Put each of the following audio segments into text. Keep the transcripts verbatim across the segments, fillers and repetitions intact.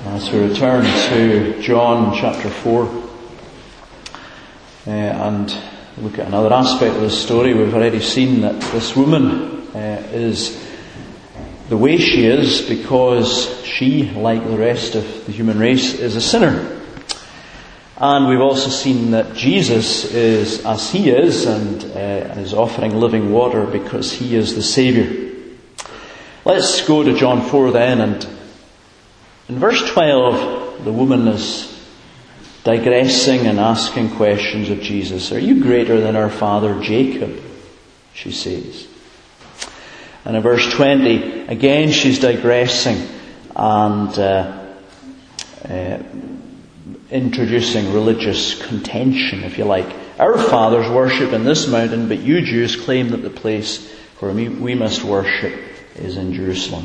As we return to John chapter four uh, and look at another aspect of the story, we've already seen that this woman uh, is the way she is because she, like the rest of the human race, is a sinner. And we've also seen that Jesus is as he is and uh, is offering living water because he is the Saviour. Let's go to John four then, and in verse twelve, the woman is digressing and asking questions of Jesus. Are you greater than our father Jacob? She says. And in verse twenty, again she's digressing and uh, uh, introducing religious contention, if you like. Our fathers worship in this mountain, but you Jews claim that the place where we must worship is in Jerusalem.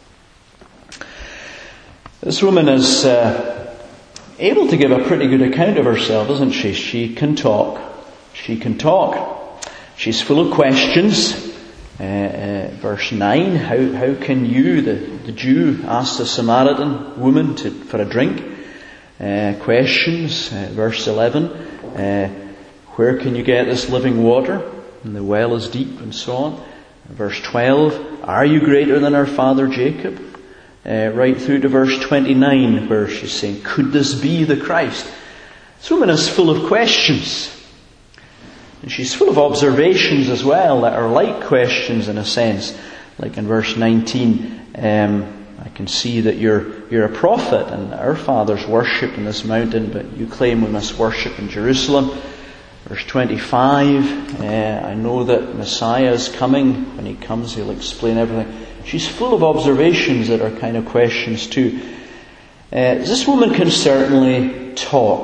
This woman is uh, able to give a pretty good account of herself, isn't she? She can talk. She can talk. She's full of questions. Uh, uh, verse nine, how how can you, the, the Jew, ask the Samaritan woman to, for a drink? Uh, questions. Uh, verse eleven, uh, where can you get this living water? And the well is deep, and so on. Verse twelve, are you greater than our father Jacob? Uh, right through to verse twenty-nine, where she's saying, could this be the Christ? This woman is full of questions. And she's full of observations as well that are like questions in a sense. Like in verse nineteen, um, I can see that you're you're a prophet, and our fathers worship in this mountain, but you claim we must worship in Jerusalem. Verse twenty-five, uh, I know that Messiah is coming. When he comes, he'll explain everything. She's full of observations that are kind of questions too. Uh, this woman can certainly talk.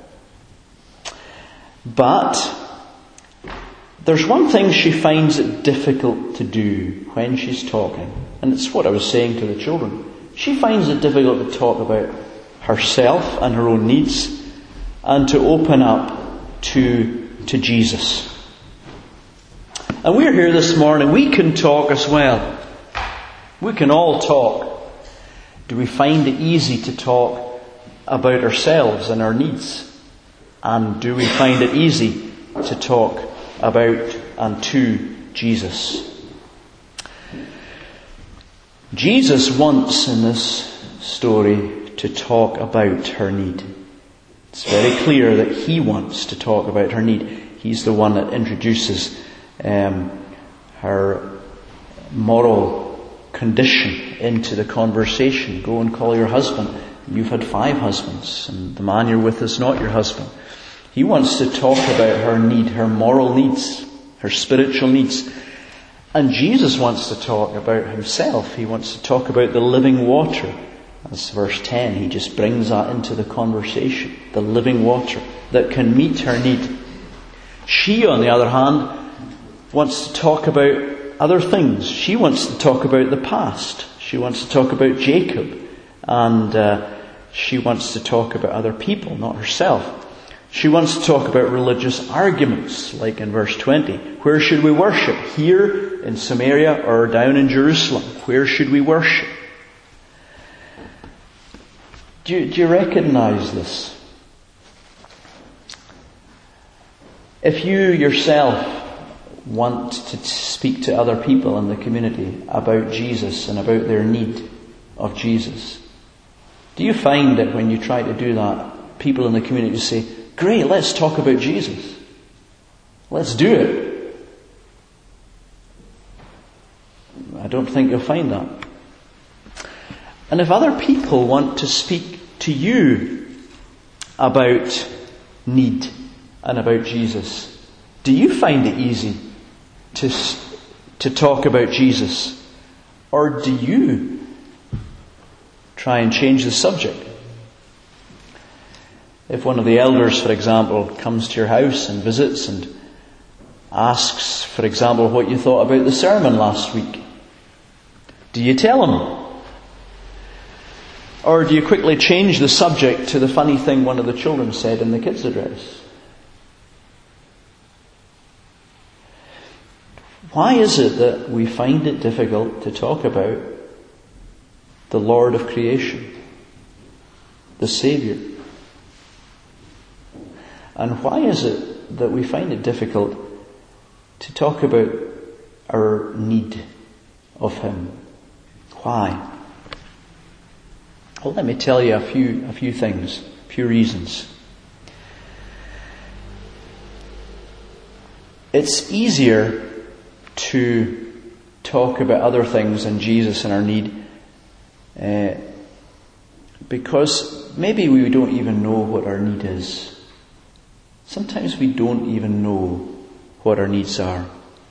But there's one thing she finds it difficult to do when she's talking. And it's what I was saying to the children. She finds it difficult to talk about herself and her own needs and to open up to, to Jesus. And we're here this morning. We can talk as well. We can all talk. Do we find it easy to talk about ourselves and our needs? And do we find it easy to talk about and to Jesus? Jesus wants in this story to talk about her need. It's very clear that he wants to talk about her need. He's the one that introduces um, her moral condition into the conversation. Go and call your husband. You've had five husbands, and the man you're with is not your husband. He wants to talk about her need, her moral needs, her spiritual needs. And Jesus wants to talk about himself. He wants to talk about the living water. That's verse ten. He just brings that into the conversation. The living water that can meet her need. She, on the other hand, wants to talk about other things. She wants to talk about the past. She wants to talk about Jacob. And uh, she wants to talk about other people, not herself. She wants to talk about religious arguments, like in verse twenty. Where should we worship? Here in Samaria or down in Jerusalem? Where should we worship? Do you, do you recognize this? If you yourself want to speak to other people in the community about Jesus and about their need of Jesus, do you find that when you try to do that, people in the community say, great, let's talk about Jesus. Let's do it. I don't think you'll find that. And if other people want to speak to you about need and about Jesus, do you find it easy to to talk about Jesus? Or do you try and change the subject? If one of the elders, for example, comes to your house and visits and asks, for example, what you thought about the sermon last week, do you tell him? Or do you quickly change the subject to the funny thing one of the children said in the kids' address? Why is it that we find it difficult to talk about the Lord of creation? the Saviour. And why is it that we find it difficult to talk about our need of Him? Why? Well, let me tell you a few a few things, a few reasons. It's easier to talk about other things than Jesus and our need, uh, because maybe we don't even know what our need is. Sometimes we don't even know what our needs are.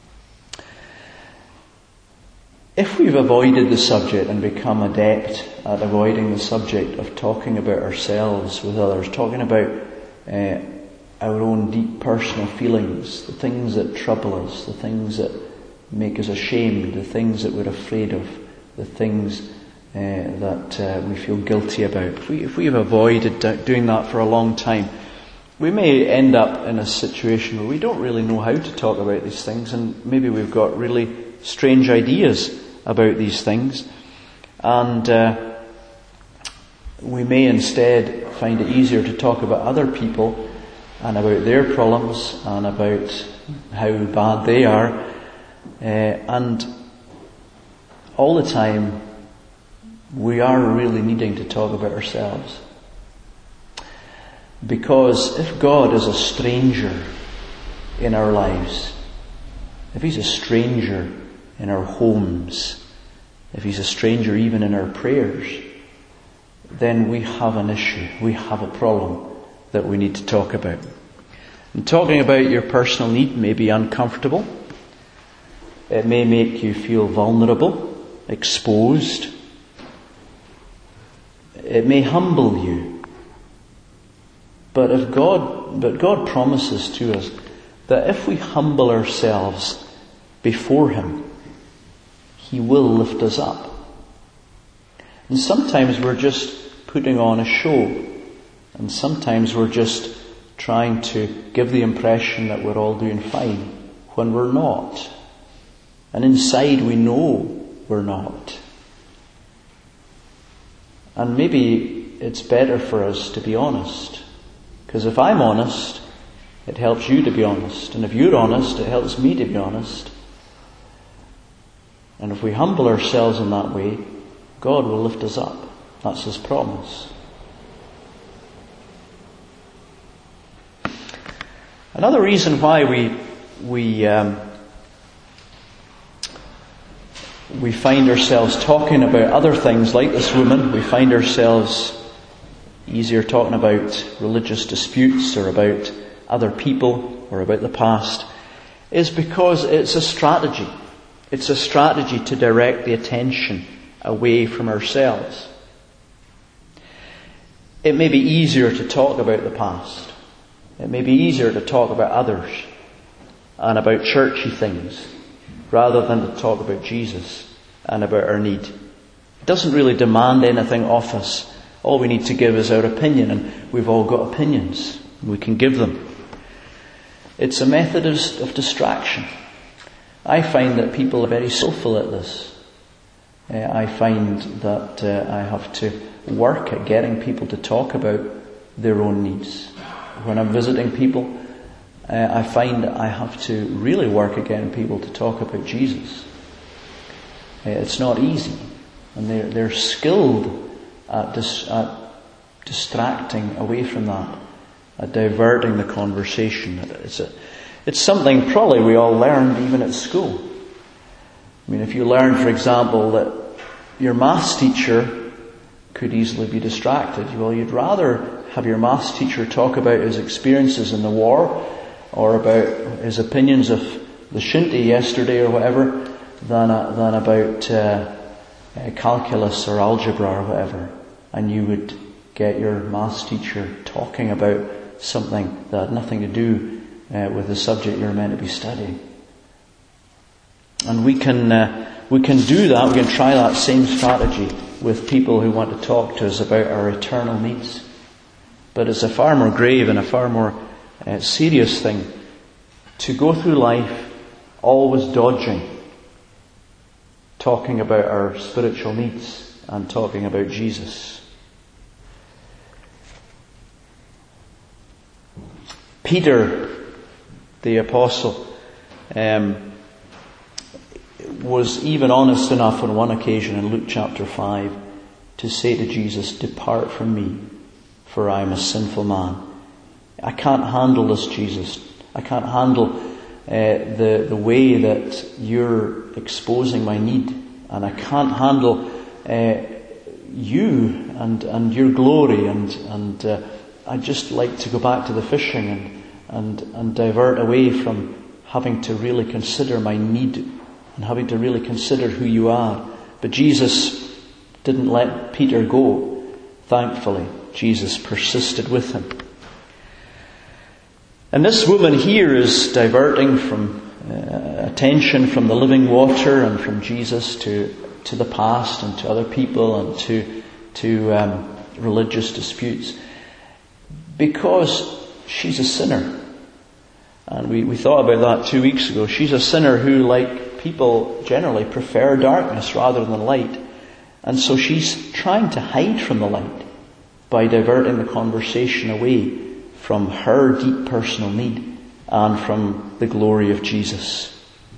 If we've avoided the subject and become adept at avoiding the subject of talking about ourselves with others, talking about uh, our own deep personal feelings, the things that trouble us, the things that make us ashamed, the things that we're afraid of, the things uh, that uh, we feel guilty about. If, we, if we've avoided doing that for a long time, we may end up in a situation where we don't really know how to talk about these things, and maybe we've got really strange ideas about these things, and uh, we may instead find it easier to talk about other people and about their problems and about how bad they are, uh, and all the time we are really needing to talk about ourselves. Because if God is a stranger in our lives, if He's a stranger in our homes, if He's a stranger even in our prayers, then we have an issue, we have a problem that we need to talk about. And talking about your personal need may be uncomfortable. It may make you feel vulnerable, exposed. It may humble you. But if God, but God promises to us that if we humble ourselves before Him, He will lift us up. And sometimes we're just putting on a show, and sometimes we're just trying to give the impression that we're all doing fine when we're not. And inside we know we're not. And maybe it's better for us to be honest. Because if I'm honest, it helps you to be honest. And if you're honest, it helps me to be honest. And if we humble ourselves in that way, God will lift us up. That's His promise. Another reason why we we um, we find ourselves talking about other things like this woman, we find ourselves easier talking about religious disputes or about other people or about the past, is because it's a strategy. It's a strategy to direct the attention away from ourselves. It may be easier to talk about the past. It may be easier to talk about others and about churchy things rather than to talk about Jesus and about our need. It doesn't really demand anything off us. All we need to give is our opinion, and we've all got opinions. We can give them. It's a method of, of distraction. I find that people are very skillful at this. Uh, I find that uh, I have to work at getting people to talk about their own needs. When I'm visiting people, uh, I find that I have to really work at getting people to talk about Jesus. Uh, it's not easy, and they're, they're skilled At, dis, at distracting away from that, at diverting the conversation. It's a, it's something probably we all learned even at school. I mean, if you learn, for example, that your maths teacher could easily be distracted, well, you'd rather have your maths teacher talk about his experiences in the war or about his opinions of the shinty yesterday or whatever than, uh, than about uh, uh, calculus or algebra or whatever. And you would get your maths teacher talking about something that had nothing to do uh, with the subject you're meant to be studying. And we can uh, we can do that, we can try that same strategy with people who want to talk to us about our eternal needs. But it's a far more grave and a far more uh, serious thing to go through life always dodging talking about our spiritual needs and talking about Jesus. Peter, the apostle, um, was even honest enough on one occasion in Luke chapter five to say to Jesus, "Depart from me, for I am a sinful man. I can't handle this, Jesus. I can't handle uh, the, the way that you're exposing my need. And I can't handle uh, you and, and your glory. And, and uh, I'd just like to go back to the fishing and, and, and divert away from having to really consider my need and having to really consider who you are." But Jesus didn't let Peter go. Thankfully, Jesus persisted with him. And this woman here is diverting from uh, attention from the living water and from Jesus to to the past and to other people and to to um, religious disputes, because she's a sinner. And we, we thought about that two weeks ago. She's a sinner who, like people generally, prefer darkness rather than light. And so she's trying to hide from the light by diverting the conversation away from her deep personal need and from the glory of Jesus.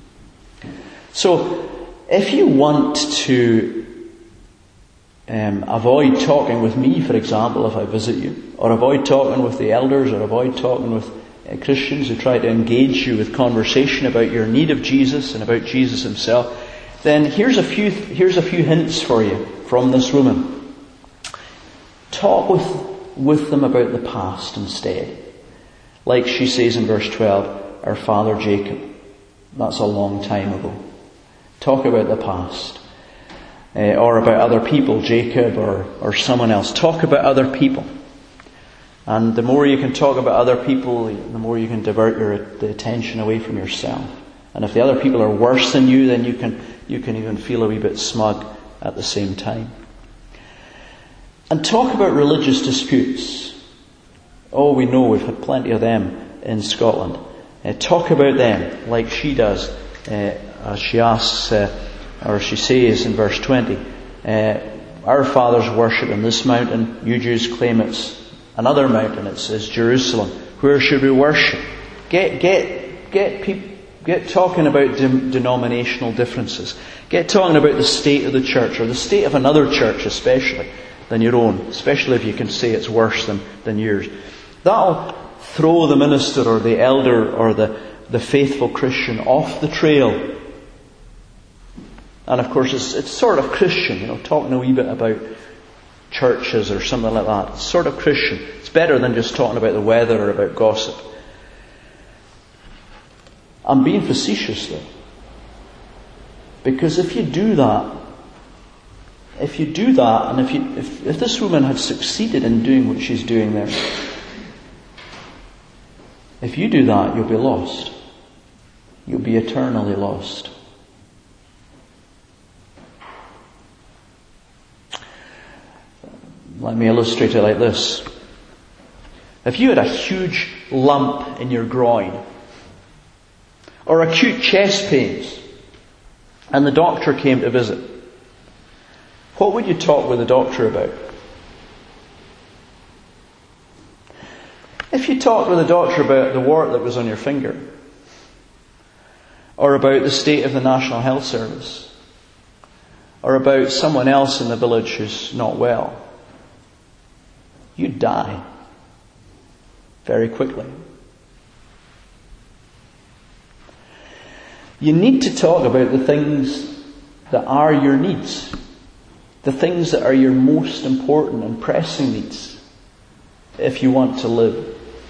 So, if you want to um, avoid talking with me, for example, if I visit you, or avoid talking with the elders, or avoid talking with uh, Christians who try to engage you with conversation about your need of Jesus and about Jesus himself, then here's a few here's a few hints for you from this woman. Talk with with them about the past instead. Like she says in verse twelve, our father Jacob. That's a long time ago. Talk about the past. Uh, or about other people, Jacob or, or someone else. Talk about other people. And the more you can talk about other people, the more you can divert your the attention away from yourself. And if the other people are worse than you, then you can you can even feel a wee bit smug at the same time. And talk about religious disputes. Oh, we know we've had plenty of them in Scotland. Uh, talk about them like she does, uh, as she asks, uh, or she says in verse twenty, uh, our fathers worship in this mountain, you Jews claim it's another mountain, it's, it's Jerusalem. Where should we worship? Get, get, get people, get talking about de- denominational differences. Get talking about the state of the church, or the state of another church especially, than your own, especially if you can say it's worse than, than yours. That'll throw the minister or the elder or the, the faithful Christian off the trail. And of course it's, it's sort of Christian, you know, talking a wee bit about churches or something like that. It's sort of Christian. It's better than just talking about the weather or about gossip. I'm being facetious though. Because if you do that, If you do that, and if, you, if if this woman had succeeded in doing what she's doing there, if you do that, you'll be lost. You'll be eternally lost. Let me illustrate it like this. If you had a huge lump in your groin, or acute chest pains, and the doctor came to visit, what would you talk with the doctor about? If you talked with the doctor about the wart that was on your finger, or about the state of the National Health Service, or about someone else in the village who's not well, you'd die very quickly. You need to talk about the things that are your needs. The things that are your most important and pressing needs if you want to live.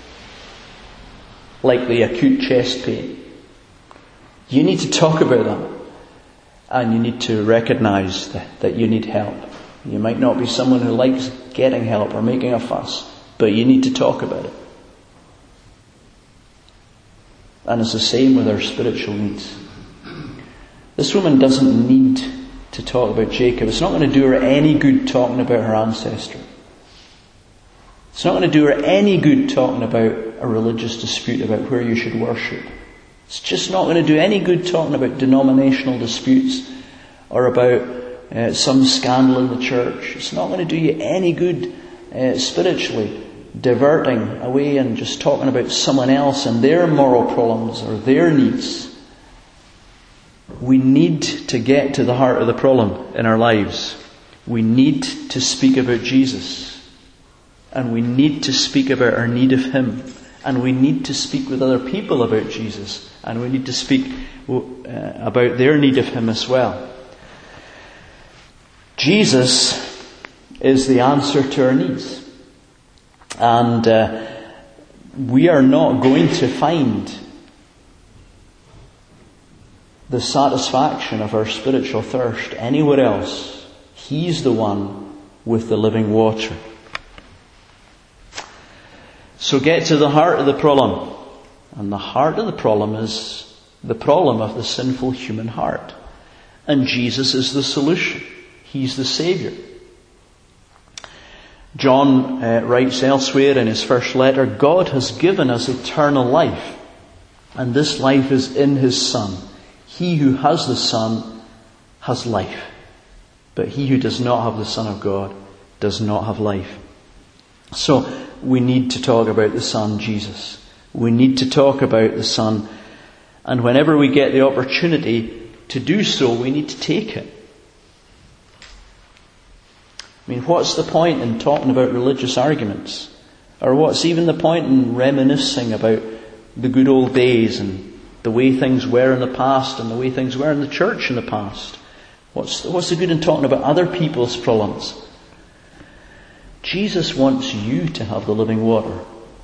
Like the acute chest pain. You need to talk about that. And you need to recognize that, that you need help. You might not be someone who likes getting help or making a fuss, but you need to talk about it. And it's the same with our spiritual needs. This woman doesn't need to talk about Jacob. It's not going to do her any good talking about her ancestry. It's not going to do her any good talking about a religious dispute about where you should worship. It's just not going to do any good talking about denominational disputes or about uh, some scandal in the church. It's not going to do you any good uh, spiritually diverting away and just talking about someone else and their moral problems or their needs. We need to get to the heart of the problem in our lives. We need to speak about Jesus. And we need to speak about our need of Him. And we need to speak with other people about Jesus. And we need to speak uh, about their need of Him as well. Jesus is the answer to our needs. And uh, we are not going to find the satisfaction of our spiritual thirst anywhere else. He's the one with the living water. So get to the heart of the problem. And the heart of the problem is the problem of the sinful human heart. And Jesus is the solution. He's the Saviour. John uh, writes elsewhere in his first letter, God has given us eternal life. And this life is in His Son. He who has the Son has life. But he who does not have the Son of God does not have life. So we need to talk about the Son, Jesus. We need to talk about the Son. And whenever we get the opportunity to do so, we need to take it. I mean, what's the point in talking about religious arguments? Or what's even the point in reminiscing about the good old days and the way things were in the past and the way things were in the church in the past? What's the, what's the good in talking about other people's problems? Jesus wants you to have the living water.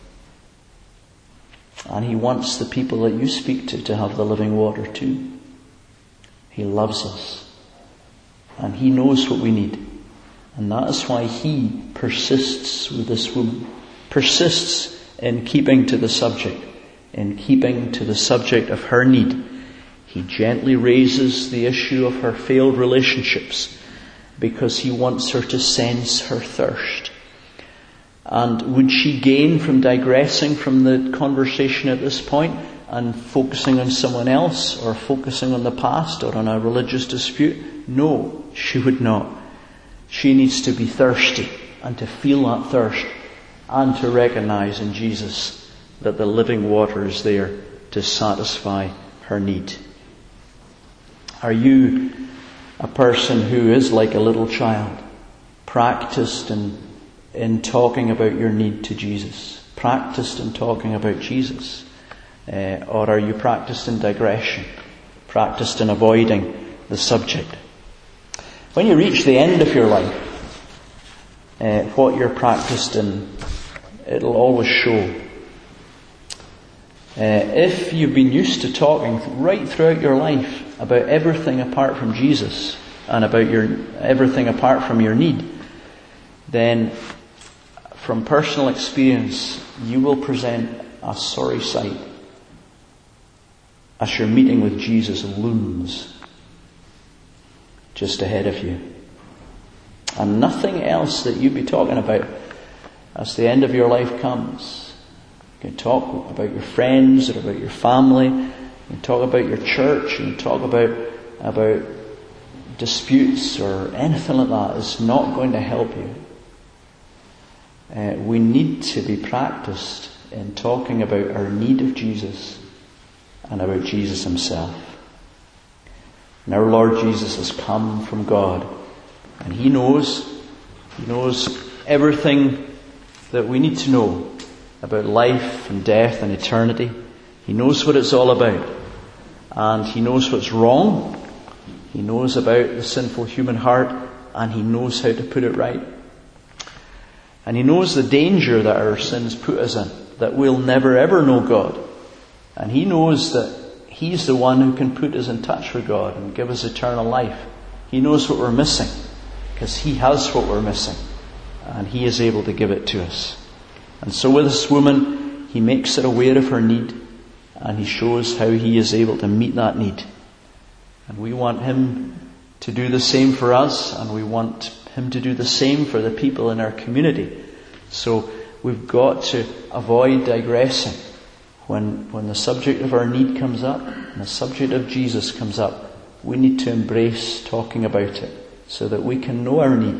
And He wants the people that you speak to to have the living water too. He loves us. And He knows what we need. And that is why He persists with this woman. Persists in keeping to the subject. In keeping to the subject of her need. He gently raises the issue of her failed relationships because He wants her to sense her thirst. And would she gain from digressing from the conversation at this point and focusing on someone else or focusing on the past or on a religious dispute? No, she would not. She needs to be thirsty and to feel that thirst and to recognize in Jesus that the living water is there to satisfy her need. Are you a person who is like a little child, practiced in, in talking about your need to Jesus, practiced in talking about Jesus? Uh, or are you practiced in digression, practiced in avoiding the subject? When you reach the end of your life, uh, what you're practiced in, it'll always show. Uh, if you've been used to talking right throughout your life about everything apart from Jesus and about your everything apart from your need, then from personal experience you will present a sorry sight as your meeting with Jesus looms just ahead of you. And nothing else that you'd be talking about as the end of your life comes. You can talk about your friends or about your family. You can talk about your church. You can talk about about disputes or anything like that. It's not going to help you. Uh, we need to be practiced in talking about our need of Jesus and about Jesus Himself. And our Lord Jesus has come from God, and He knows, He knows everything that we need to know about life and death and eternity. He knows what it's all about. And He knows what's wrong. He knows about the sinful human heart, and He knows how to put it right. And He knows the danger that our sins put us in, that we'll never ever know God. And He knows that He's the one who can put us in touch with God and give us eternal life. He knows what we're missing, because He has what we're missing, and He is able to give it to us. And so with this woman, He makes her aware of her need, and He shows how He is able to meet that need. And we want Him to do the same for us, and we want Him to do the same for the people in our community. So we've got to avoid digressing. When, when the subject of our need comes up, and the subject of Jesus comes up, we need to embrace talking about it so that we can know our need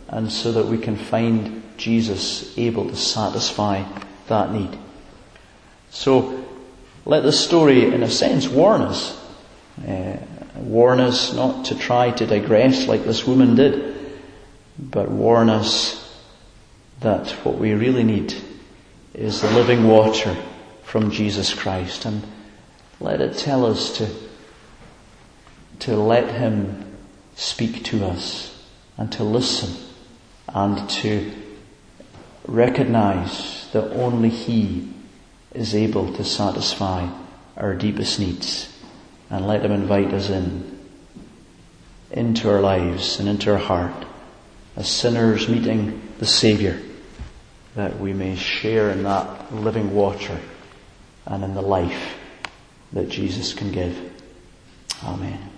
and so that we can find Jesus able to satisfy that need. So let the story, in a sense, warn us. Uh, warn us not to try to digress like this woman did, but warn us that what we really need is the living water from Jesus Christ. And let it tell us to, to let Him speak to us and to listen and to recognize that only He is able to satisfy our deepest needs. And let Him invite us in, into our lives and into our heart as sinners meeting the Saviour, that we may share in that living water and in the life that Jesus can give. Amen.